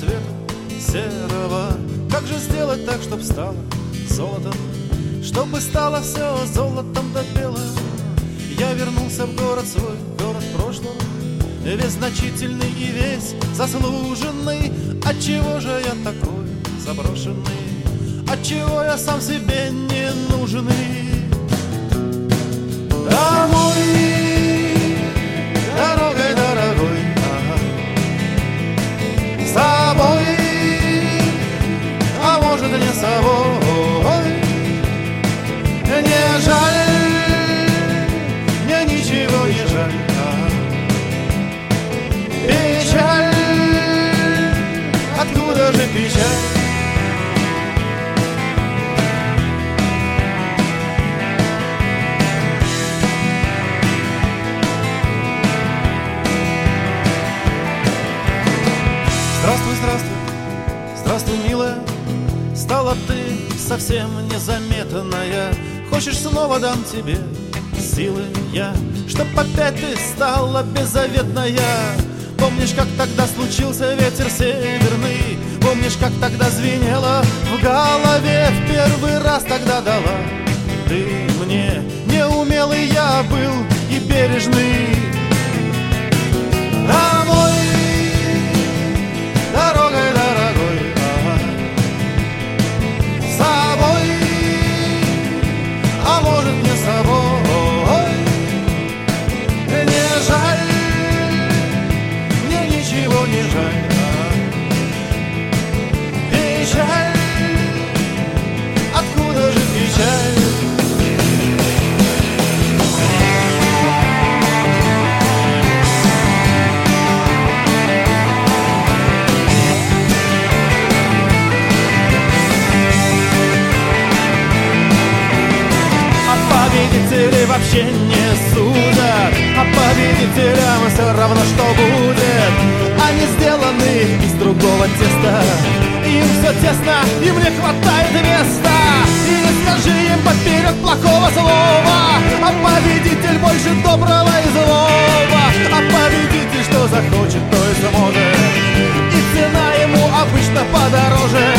цвета серого. Как же сделать так, чтоб стало золотом, чтобы стало все золотом до белого? Я вернулся в город свой, город прошлого, весь значительный и весь заслуженный. Отчего же я такой заброшенный? Отчего я сам себе не нужный? Домой, дорогой дорогой, с собой, а может не с собой. Не жаль, мне ничего не жаль. Печаль, откуда же печаль? Здравствуй, здравствуй, здравствуй, милая. Стала ты совсем незаметная. Хочешь, снова дам тебе силы я, чтоб опять ты стала беззаветная. Помнишь, как тогда случился ветер северный? Помнишь, как тогда звенело в голове? В первый раз тогда дала ты мне. Неумелый я был и бережный. Домой, дорогой дорогой, с собой, а может не с собой. Не жаль, мне ничего не жаль. Печаль, откуда же печаль? Победители вообще не судят, а победителям все равно, что будет. Они сделаны из другого теста, им все тесно, им не хватает места. И не скажи им поперек плохого слова, а победитель больше доброго и злого. А победитель что захочет, то и сможет, и цена ему обычно подороже.